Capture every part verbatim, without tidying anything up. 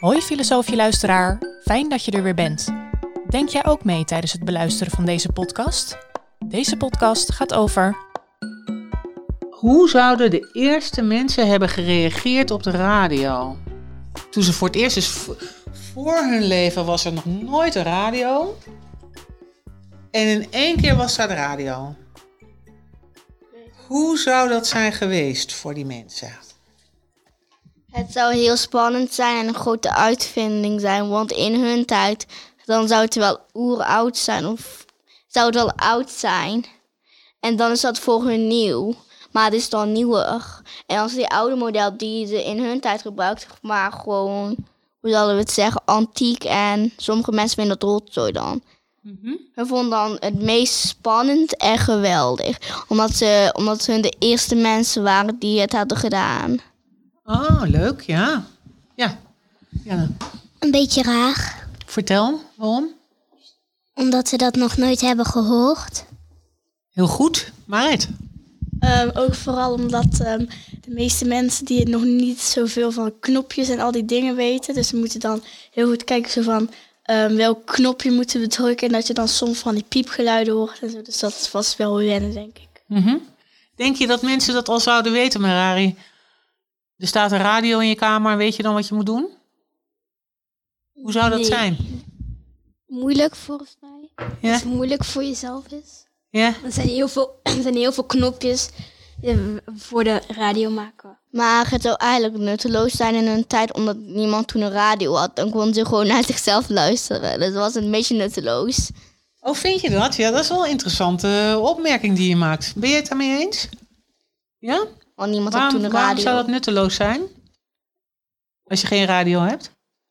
Hoi filosofie-luisteraar, fijn dat je er weer bent. Denk jij ook mee tijdens het beluisteren van deze podcast? Deze podcast gaat over... Hoe zouden de eerste mensen hebben gereageerd op de radio? Toen ze voor het eerst, dus voor hun leven was er nog nooit een radio. En in één keer was daar de radio. Hoe zou dat zijn geweest voor die mensen? Het zou heel spannend zijn en een grote uitvinding zijn. Want in hun tijd, dan zou het wel oeroud zijn of zou het al oud zijn. En dan is dat voor hun nieuw. Maar het is dan nieuwer. En als die oude model die ze in hun tijd gebruikt, maar gewoon, hoe zullen we het zeggen, antiek. En sommige mensen vinden dat rotzooi dan. Mm-hmm. We vonden dan het meest spannend en geweldig. Omdat ze, omdat ze de eerste mensen waren die het hadden gedaan. Oh, leuk, ja. Ja. ja. Een beetje raar. Vertel, waarom? Omdat we dat nog nooit hebben gehoord. Heel goed, Marit. Um, ook vooral omdat um, de meeste mensen die het nog niet zoveel van knopjes en al die dingen weten. Dus we moeten dan heel goed kijken zo van um, welk knopje moeten we drukken. En dat je dan soms van die piepgeluiden hoort en zo. Dus dat was wel wennen, denk ik. Mm-hmm. Denk je dat mensen dat al zouden weten, Merari? Er staat een radio in je kamer, weet je dan wat je moet doen? Hoe zou dat nee. zijn? Moeilijk volgens mij. Ja? Als het moeilijk voor jezelf is. Ja? Er zijn heel veel, er zijn heel veel knopjes voor de radio maken. Maar het zou eigenlijk nutteloos zijn in een tijd omdat niemand toen een radio had. Dan kon ze gewoon naar zichzelf luisteren. Dus dat was een beetje nutteloos. Oh, vind je dat? Ja, dat is wel een interessante opmerking die je maakt. Ben je het daarmee eens? Ja? Want niemand waarom, had toen een radio. Waarom zou dat nutteloos zijn? Als je geen radio hebt?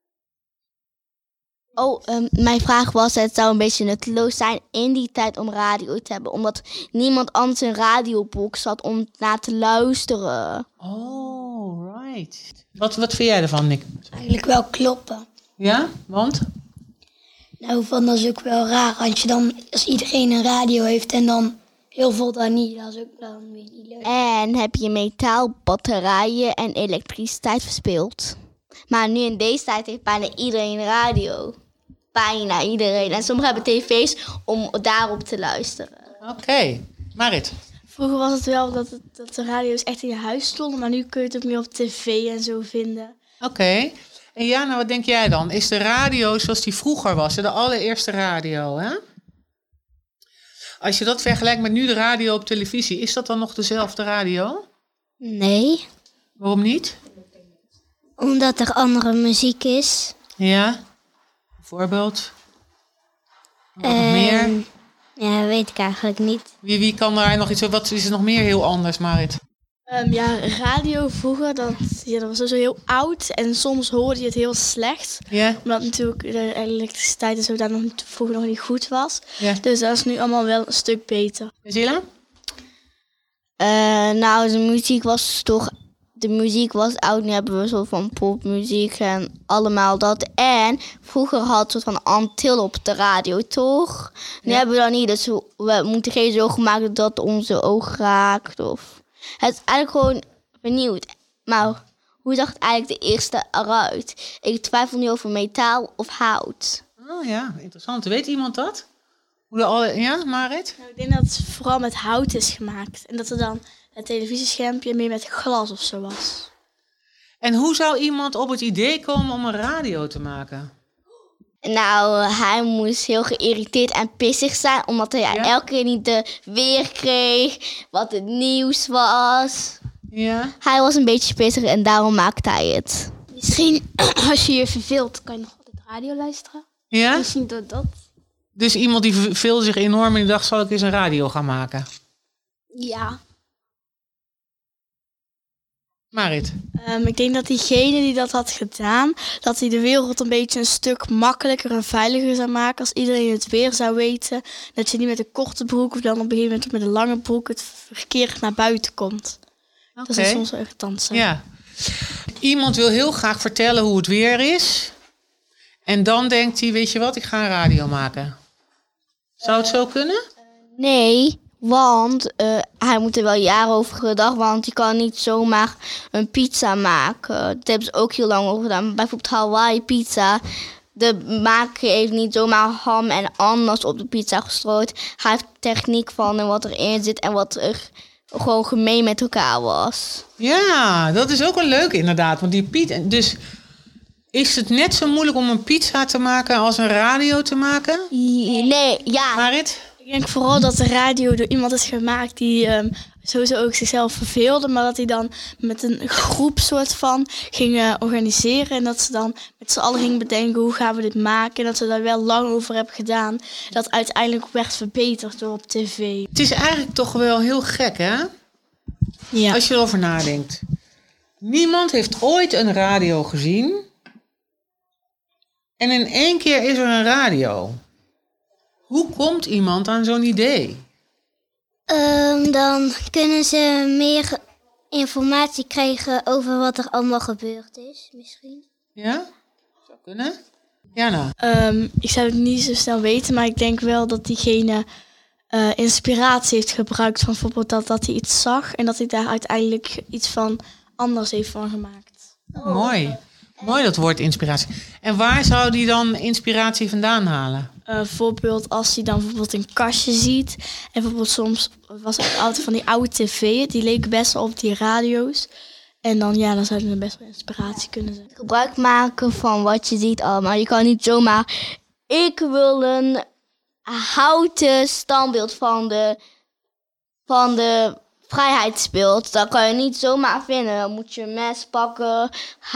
Oh, um, mijn vraag was, het zou een beetje nutteloos zijn in die tijd om radio te hebben. Omdat niemand anders een radiobox had om naar te luisteren. Oh, right. Wat, wat vind jij ervan, Nick? Eigenlijk wel kloppen. Ja, want? Nou, van dat is ook wel raar. Als, je dan, als iedereen een radio heeft en dan heel veel dan niet. Dat is ook dan weer niet leuk. En heb je metaal, batterijen en elektriciteit verspeeld. Maar nu in deze tijd heeft bijna iedereen een radio. Bijna iedereen. En sommigen hebben tv's om daarop te luisteren. Oké. Okay. Marit? Vroeger was het wel dat, het, dat de radio's echt in je huis stonden. Maar nu kun je het ook meer op tv en zo vinden. Oké. Okay. En Jana, wat denk jij dan? Is de radio zoals die vroeger was? De allereerste radio, hè? Als je dat vergelijkt met nu de radio op televisie, is dat dan nog dezelfde radio? Nee. Waarom niet? Omdat er andere muziek is. Ja. Voorbeeld? Wat uh, nog meer? Ja, weet ik eigenlijk niet. Wie, wie kan daar nog iets... Wat is er nog meer heel anders, Marit? Um, ja, radio vroeger, dat, ja, dat was dus heel oud. En soms hoorde je het heel slecht. Ja. Omdat natuurlijk de elektriciteit en zo daar nog, vroeger nog niet goed was. Ja. Dus dat is nu allemaal wel een stuk beter. Zilla? Uh, nou, de muziek was toch... De muziek was oud, nu hebben we zo van popmuziek en allemaal dat. En vroeger had we soort van Antil op de radio, toch? Nu ja. hebben we dat niet, dus we moeten geen zorgen maken dat onze oog raakt. Of... Het is eigenlijk gewoon benieuwd. Maar hoe zag het eigenlijk de eerste eruit? Ik twijfel nu over metaal of hout. Oh ja, interessant. Weet iemand dat? Hoe de alle... Ja, Marit? Nou, ik denk dat het vooral met hout is gemaakt. En dat er dan het televisieschermpje meer met glas of zo was. En hoe zou iemand op het idee komen om een radio te maken? Nou, hij moest heel geïrriteerd en pissig zijn, omdat hij ja? elke keer niet de weer kreeg, wat het nieuws was. Ja. Hij was een beetje pissig en daarom maakte hij het. Misschien als je je verveelt, kan je nog altijd radio luisteren. Ja? Misschien door dat. Dus iemand die verveelde zich enorm en die dacht, zal ik eens een radio gaan maken? Ja. Marit? Um, ik denk dat diegene die dat had gedaan, dat hij de wereld een beetje een stuk makkelijker en veiliger zou maken als iedereen het weer zou weten. Dat je niet met een korte broek of dan op een gegeven moment met een lange broek het verkeer naar buiten komt. Okay. Dat is soms wel irritant zijn. Ja. Iemand wil heel graag vertellen hoe het weer is. En dan denkt hij, weet je wat, ik ga een radio maken. Zou het zo kunnen? Nee, Want uh, hij moet er wel jaren over gedacht, want je kan niet zomaar een pizza maken. Dat hebben ze ook heel lang over gedaan. Bijvoorbeeld Hawaii pizza. De maker heeft niet zomaar ham en ananas op de pizza gestrooid. Hij heeft techniek van en wat erin zit en wat er gewoon gemeen met elkaar was. Ja, dat is ook een leuke inderdaad. Want die pizza... Dus is het net zo moeilijk om een pizza te maken als een radio te maken? Nee, ja. Marit? Ik denk vooral dat de radio door iemand is gemaakt die um, sowieso ook zichzelf verveelde. Maar dat hij dan met een groep soort van ging uh, organiseren. En dat ze dan met z'n allen gingen bedenken hoe gaan we dit maken. En dat ze daar wel lang over hebben gedaan. Dat uiteindelijk werd verbeterd door op tv. Het is eigenlijk toch wel heel gek, hè? Ja. Als je erover nadenkt. Niemand heeft ooit een radio gezien. En in één keer is er een radio. Hoe komt iemand aan zo'n idee? Um, dan kunnen ze meer informatie krijgen over wat er allemaal gebeurd is, misschien. Ja? Zou kunnen. Jana? Um, ik zou het niet zo snel weten, maar ik denk wel dat diegene uh, inspiratie heeft gebruikt. Van bijvoorbeeld dat, dat hij iets zag en dat hij daar uiteindelijk iets van anders heeft van gemaakt. Oh, mooi. Mooi dat woord inspiratie. En waar zou die dan inspiratie vandaan halen? Uh, bijvoorbeeld als hij dan bijvoorbeeld een kastje ziet. En bijvoorbeeld soms was het auto van die oude tv. Die leken best wel op die radio's. En dan, ja, dan zou het best wel inspiratie kunnen zijn. Gebruik maken van wat je ziet allemaal. Je kan niet zomaar... Ik wil een houten standbeeld van de, van de vrijheidsbeeld. Dat kan je niet zomaar vinden. Dan moet je een mes pakken,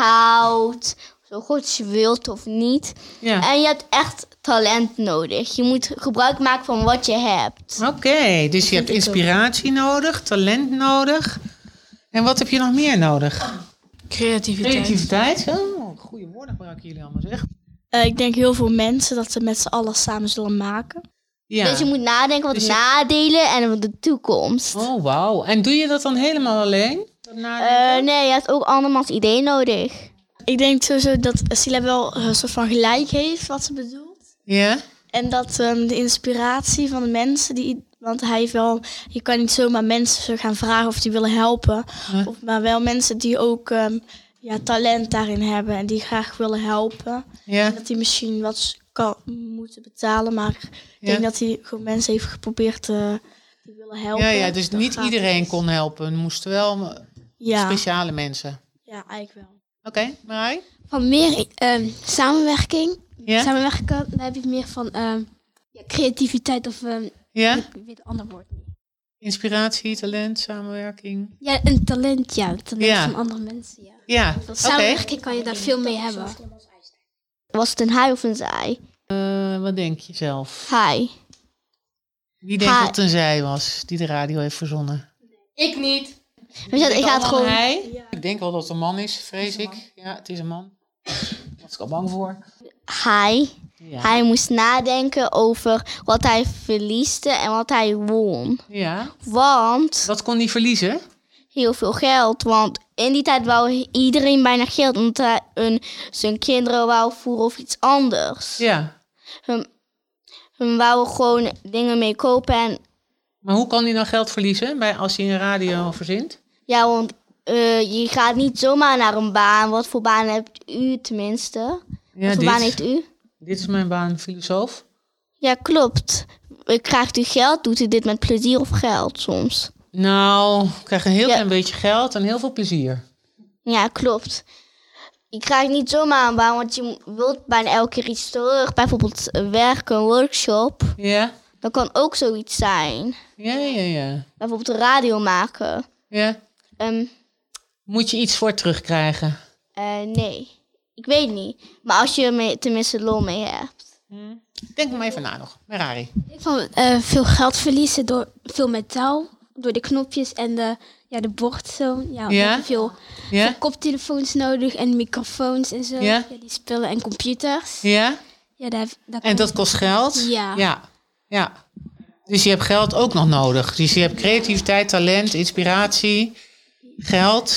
hout, zo goed als je wilt of niet. Ja. En je hebt echt talent nodig. Je moet gebruik maken van wat je hebt. Oké, okay, dus je hebt inspiratie nodig, talent nodig. En wat heb je nog meer nodig? Creativiteit. Creativiteit, oh, goede woorden gebruiken jullie allemaal, zeg. Uh, ik denk heel veel mensen dat ze met z'n allen samen zullen maken. Ja. Dus je moet nadenken wat de Dus je... nadelen en wat de toekomst. Oh, wauw. En doe je dat dan helemaal alleen? Dat uh, nee, je hebt ook andermans idee nodig. Ik denk sowieso dat Sila wel een soort van gelijk heeft wat ze bedoelt. Ja. En dat um, de inspiratie van de mensen, die, want hij heeft wel, je kan niet zomaar mensen gaan vragen of die willen helpen. Huh? Of, maar wel mensen die ook um, ja, talent daarin hebben en die graag willen helpen. Ja. En dat die misschien wat kan moeten betalen, maar ik ja. denk dat hij gewoon mensen heeft geprobeerd te die willen helpen. Ja, ja, dus niet iedereen kon helpen. Er moesten wel ja. speciale mensen. Ja, eigenlijk wel. Oké, okay, Marij? Van meer um, samenwerking. Ja? Samenwerken, dan heb je meer van um, ja, creativiteit of... Um, ja? Ik weet het andere woord niet. Inspiratie, talent, samenwerking. Ja, een talent, ja. Een talent ja. van andere mensen, ja. Ja, Van samenwerking okay. kan je daar veel mee hebben. Was het een hij of een zij? Uh, wat denk je zelf? Hij. Wie denkt dat het een zij was die de radio heeft verzonnen? Ik niet. Ik, ik, ik ga het gewoon... Hij? Ja. Ik denk wel dat het een man is, vrees ik. Ja, het is een man. Daar was ik al bang voor. Hij. Ja. Hij moest nadenken over wat hij verlieste en wat hij won. Ja. Want... Wat kon hij verliezen? Heel veel geld. Want in die tijd wou iedereen bijna geld. Omdat hij een, zijn kinderen wou voeren of iets anders. Ja. Hun, hun wou gewoon dingen mee kopen. En... Maar hoe kan hij dan geld verliezen bij, als hij een radio verzint? Ja, want uh, je gaat niet zomaar naar een baan. Wat voor baan hebt u tenminste? Ja, wat voor dit. baan heeft u? Dit is mijn baan, filosoof. Ja, klopt. Krijgt u geld? Doet u dit met plezier of geld soms? Nou, ik krijg een heel ja. klein beetje geld en heel veel plezier. Ja, klopt. Je krijgt niet zomaar een baan, want je wilt bijna elke keer iets terug. Bijvoorbeeld werken, een workshop. Ja. Dat kan ook zoiets zijn. Ja, ja, ja. Bijvoorbeeld een radio maken. Ja. Um, Moet je iets voor terugkrijgen? Uh, nee, ik weet niet. Maar als je er tenminste lol mee hebt. Hmm. Denk maar even na nog. Merari. Van uh, veel geld verliezen door veel metaal. Door de knopjes en de, ja, de bord zo. Ja, ja? Veel, ja? veel koptelefoons nodig en microfoons en zo. Ja? Ja, die spullen en computers. Ja? Ja, daar, daar en dat kost geld? Ja. ja. Ja. Dus je hebt geld ook nog nodig. Dus je hebt creativiteit, talent, inspiratie, geld.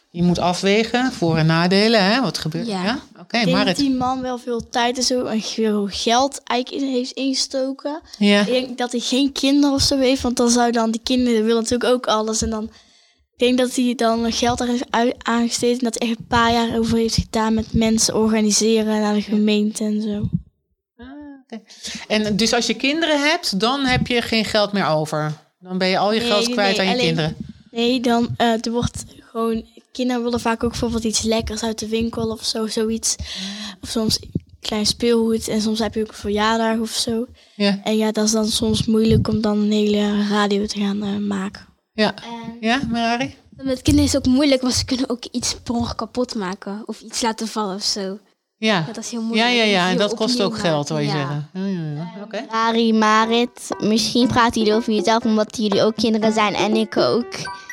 je moet afwegen, voor- en nadelen, hè? Wat gebeurt er? Ja. Ja? Oké, Ik denk Marit. dat die man wel veel tijd en zo en veel geld eigenlijk in heeft ingestoken. Ja. Ik denk dat hij geen kinderen of zo heeft, want dan zou dan die kinderen willen natuurlijk ook alles. En dan ik denk dat hij dan geld erin heeft uit- aangesteed en dat hij echt een paar jaar over heeft gedaan met mensen organiseren naar de gemeente en zo. Ah, oké. En dus als je kinderen hebt, dan heb je geen geld meer over. Dan ben je al je Nee, geld nee, kwijt nee, aan je alleen- kinderen. Nee, dan uh, er wordt gewoon. Kinderen willen vaak ook bijvoorbeeld iets lekkers uit de winkel of zo, zoiets. Of soms klein speelgoed en soms heb je ook een verjaardag of zo. Ja. En ja, dat is dan soms moeilijk om dan een hele radio te gaan uh, maken. Ja, ja, Mari? Met kinderen is het ook moeilijk, want ze kunnen ook iets per ongeluk kapot maken. Of iets laten vallen of zo. Ja. Ja, dat is heel Ja, moeilijk. ja, ja. En Heel dat kost opnieuw ook geld, maken. wil je Ja. zeggen. Ja, ja, ja. Oké. Mari, Marit, misschien praten jullie over jezelf omdat jullie ook kinderen zijn en ik ook.